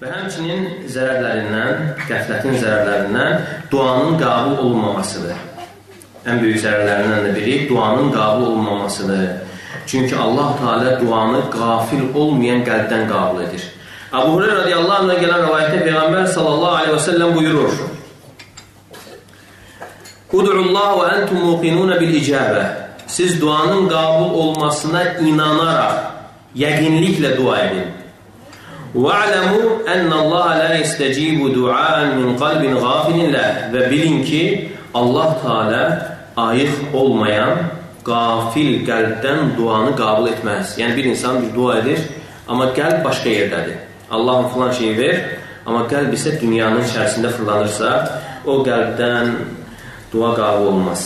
Və həmçinin zərərlərindən, qəflətin zərərlərindən duanın qəbul olunmamasıdır. Ən böyük zərərlərindən də biri duanın qəbul olunmamasıdır. Çünki Allah Teala duanı qafil olmayan qəlbdən qəbul edir. Əbu Hureyra radiyallahu anh'a gələn rivayətdə Peyğəmbər sallallahu aleyhi və səlləm buyurur: Ud'ullah və entum muqinun bil icabə. Siz duanın qəbul olmasına inanaraq, yəqinliklə dua edin. وَاعْلَمُوا أَنَّ اللّٰهَ لَا يَسْتَجِيبُ دُعَاءً مِنْ قَلْبٍ غَافِلٍ لَهُ. Və bilin ki, Allah Teala ayıq olmayan, qafil qəlbdən duanı qəbul etməz. Yəni bir insan bir dua edir, amma qəlb başqa yerdədir. Allah'ın filan şeyi ver, amma qəlb isə dünyanın içərisində fırlanırsa, o qəlbdən dua qəbul olmaz.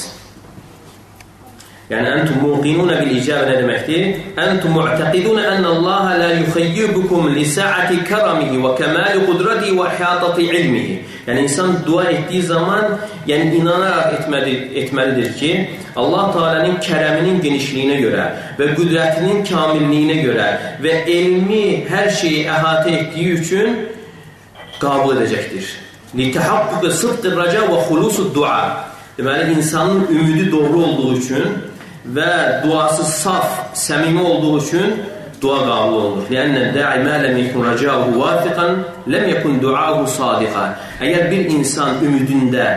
Yəni, əntum muqinunə bil icabə nə deməkdir? Əntum mu'təqidunə ənəllaha la yuxayyirbukum li sa'ati kəramihi və kəmali qudratihi və ihətati ilmihi. Yəni, insan dua etdiyi zaman inanaraq etməlidir ki, Allah Teala'nın kərəminin genişliyinə görə və qüdrətinin kamilliyinə görə və elmi hər şeyi əhatə etdiyi üçün qəbul edəcəkdir. Li-təhaqquqi sıdqi rəca və xulusu dua. Deməli, insanın ümidi doğru olduğu üçün və duası saf, səmimi olduğu üçün dua qəbul olunur. Lənnə da'i mə ləm yekun rəcəuhu vafiqən ləm yekun duahu sadiqən. Əgər bir insan ümidində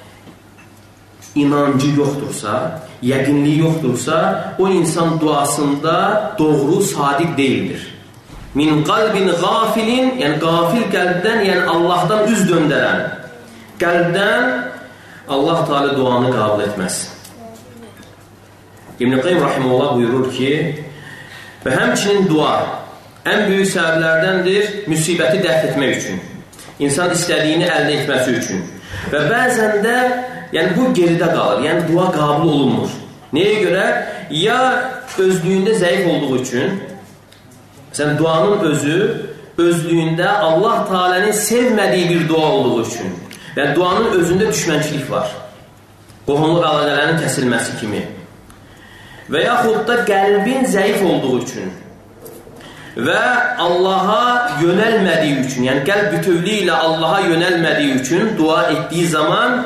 inancı yoxdursa, yəqinliyi yoxdursa, o insan duasında doğru, sadiq deyildir. Min qalbin qafilin, yəni qafil qəlbdən, yəni Allahdan üz döndərən qəlbdən Allah Teala duanı qəbul etməz. İbn-i Qayyim Rahimullah buyurur ki, və həmçinin dua ən böyük səbəblərdəndir müsibəti dəf etmək üçün, insan istədiyini əldə etməsi üçün. Və bəzən də bu geridə qalır, yəni dua qəbul olunmur. Nəyə görə? Ya özlüyündə zəif olduğu üçün, məsələn, duanın özlüyündə Allah Teala'nın sevmədiyi bir dua olduğu üçün. Yəni, duanın özündə düşmənçilik var. Qohumluq əlaqələrinin kəsilməsi kimi. Və yaxud da qəlbin zəif olduğu üçün və Allaha yönəlmədiyi üçün, yəni qəlb bütövlüyü ilə Allaha yönəlmədiyi üçün dua etdiyi zaman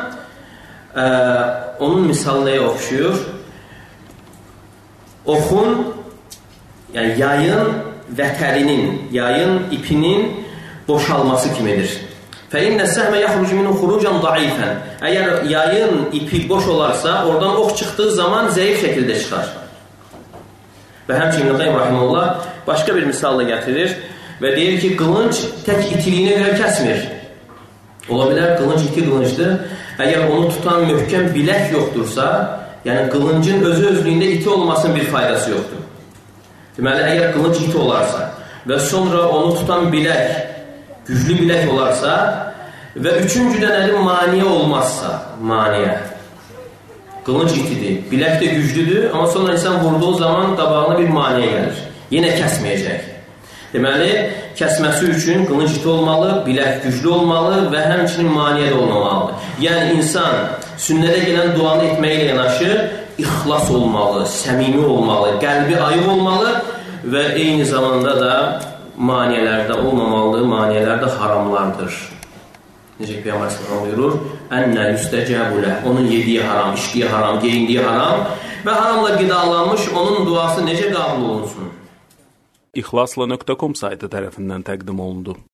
onun misalı nəyə oxşuyur? Oxun, yəni yayın vətərinin, yayın ipinin boşalması kimidir. فَاِنَّ السَّهْمَ يَخْرُجُ مِنُ خُرُوجًا ضَعِيفًا. Əgər yayın ipi boş olarsa, oradan ox çıxdığı zaman zəif şəkildə çıxar. Və həmçinin İbn-i Qayyim Rahimullah başqa bir misalla gətirir və deyir ki, qılınc tək itiliyinə görə kəsmir. Ola bilər, qılınc iti qılıncdır. Əgər onu tutan möhkəm bilək yoxdursa, yəni qılıncın özlüyündə iti olmasının bir faydası yoxdur. Deməli, əgər qılınc iti olarsa və sonra onu tutan bilək, güclü bilək olarsa və üçüncüdən əli maniyə olmazsa, maniyə. Qılınc itidir, bilək də güclüdür, amma sonra insan vurduğu zaman qabağına bir maniyə gəlir. Yenə kəsməyəcək. Deməli, kəsməsi üçün qılınc iti olmalı, bilək güclü olmalı və həmçinin maniyə də olmamalıdır. Yəni, insan sünnədə gələn duanı etməklə yanaşı, ixlas olmalı, səmimi olmalı, qəlbi ayıq olmalı və eyni zamanda da maniyələrdə olmamalıdır, maniyələr də haramlardır. Necə ki, Peyğəmbər sallallahu buyurur, ənnə yüstəcəbulə, onun yediyi haram, içdiyi haram, geyindiyi haram və haramla qidalanmış onun duası necə qəbul olunsun? İxlasla.com saytı tərəfindən təqdim olundu.